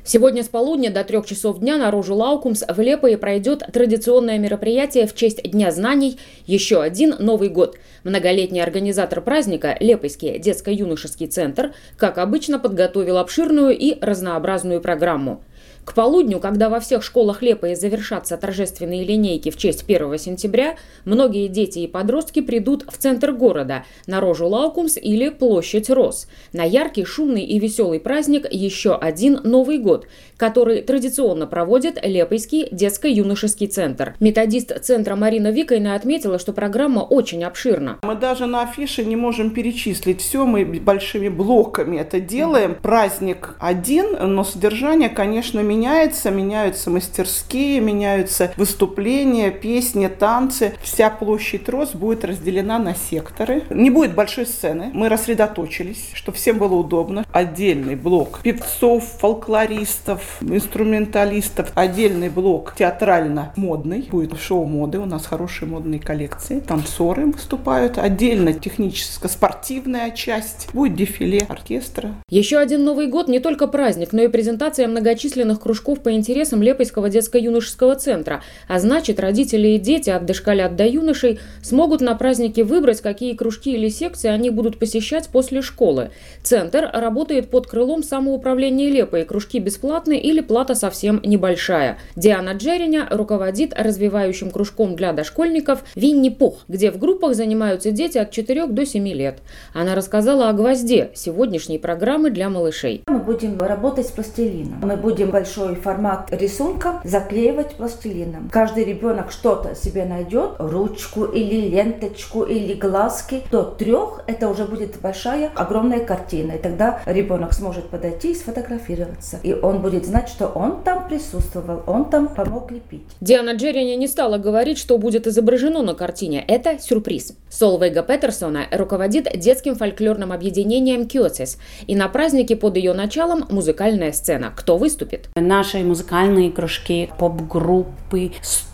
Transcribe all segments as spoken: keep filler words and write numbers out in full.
Сегодня с полудня до трех часов дня на Рожу Лаукумс в Лепое пройдет традиционное мероприятие в честь Дня знаний «Еще один Новый год». Многолетний организатор праздника, Лепойский детско-юношеский центр, как обычно, подготовил обширную и разнообразную программу. К полудню, когда во всех школах Лепое завершатся торжественные линейки в честь первого сентября, многие дети и подростки придут в центр города, на Рожу Лаукумс или площадь Роз, на яркий, шумный и веселый праздник «Еще один Новый год», который традиционно проводит Лепойский детско-юношеский центр. Методист центра Марина Викайна отметила, что программа очень обширна. Мы даже на афише не можем перечислить все, мы большими блоками это делаем. Праздник один, но содержание, конечно, меняется, меняются мастерские, меняются выступления, песни, танцы. Вся площадь Роз будет разделена на секторы. Не будет большой сцены. Мы рассредоточились, чтобы всем было удобно. Отдельный блок певцов, фольклористов, инструменталистов. Отдельный блок театрально-модный. Будет шоу моды. У нас хорошие модные коллекции. Танцоры выступают. Отдельно техническо-спортивная часть. Будет дефиле оркестра. Еще один Новый год не только праздник, но и презентация многочисленных кружков по интересам Лепойского детско-юношеского центра. А значит, родители и дети от дошколят до юношей смогут на празднике выбрать, какие кружки или секции они будут посещать после школы. Центр работает под крылом самоуправления Лепое. Кружки бесплатные или плата совсем небольшая. Диана Джериня руководит развивающим кружком для дошкольников «Винни-Пух», где в группах занимаются дети от четырёх до семи лет. Она рассказала о гвозде сегодняшней программы для малышей. Мы будем работать с пластилином. Мы будем большой формат рисунка заклеивать пластилином. Каждый ребенок что-то себе найдет, ручку или ленточку или глазки. До трех это уже будет большая, огромная картина. И тогда ребенок сможет подойти и сфотографироваться. И он будет знать, что он там присутствовал, он там помог лепить. Диана Джериня не стала говорить, что будет изображено на картине. Это сюрприз. Солвейга Петерсона руководит детским фольклорным объединением «Киоцис». И на празднике под ее началом музыкальная сцена. Кто выступит? Наши музыкальные кружки, поп-группы,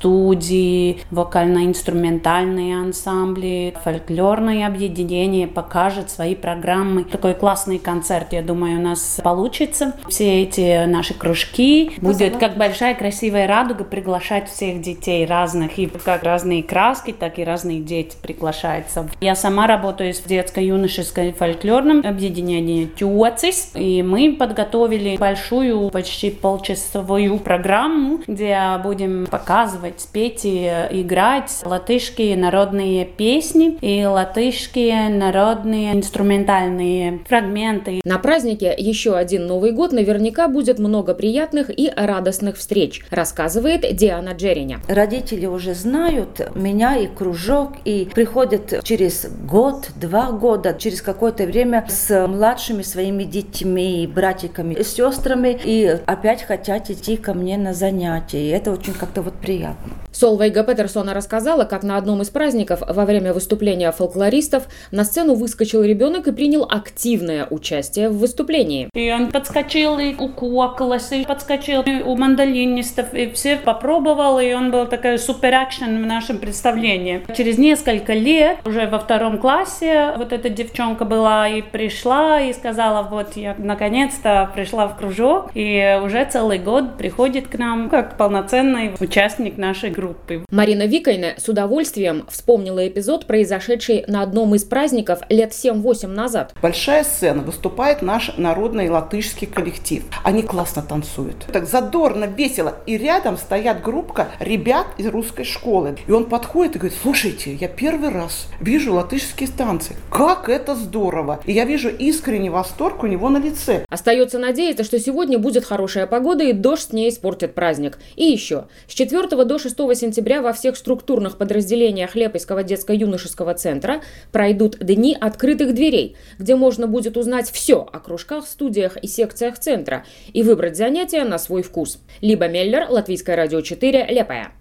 студии, вокально-инструментальные ансамбли, фольклорное объединение покажет свои программы. Такой классный концерт, я думаю, у нас получится. Все эти наши кружки будет как большая красивая радуга приглашать всех детей разных, и как разные краски, так и разные дети приглашаются. Я сама работаю в детско-юношеском фольклорном объединении «Тюацис», и мы подготовили большую, почти полчасовую программу, где будем показывать, петь и играть латышские народные песни и латышские народные инструментальные фрагменты. На празднике «Еще один Новый год» наверняка будет много приятных и радостных встреч, рассказывает Диана Джериня. Родители уже знают меня и кружок, и приходят через год, два года, через какое-то время с младшими своими детьми, братиками, сестрами, и опять хотят идти ко мне на занятия. И это очень как-то вот приятно. Солвейга Петерсона рассказала, как на одном из праздников во время выступления фольклористов на сцену выскочил ребенок и принял активное участие в выступлении. И он подскочил и у куклас, и подскочил и у мандолинистов, и все попробовал, и он был такой супер-экшен в нашем представлении. Через несколько лет, уже во втором классе, вот эта девчонка была и пришла, и сказала, вот я наконец-то пришла в кружок, и уже целый год приходит к нам как полноценный участник нашей группы. Марина Викайна с удовольствием вспомнила эпизод, произошедший на одном из праздников лет семь-восемь назад. Большая сцена, выступает наш народный латышский коллектив. Они классно танцуют. Так задорно, весело. И рядом стоят группа ребят из русской школы. И он подходит и говорит: слушайте, я первый раз вижу латышские танцы. Как это здорово! И я вижу искренний восторг у него на лице. Остается надеяться, что сегодня будет хорошая погода и дождь не испортит праздник. И еще. С четвёртого до шестого сентября во всех структурных подразделениях Лепойского детско-юношеского центра пройдут дни открытых дверей, где можно будет узнать все о кружках, студиях и секциях центра и выбрать занятия на свой вкус. Либа Меллер, Латвийское радио четыре, Лепая.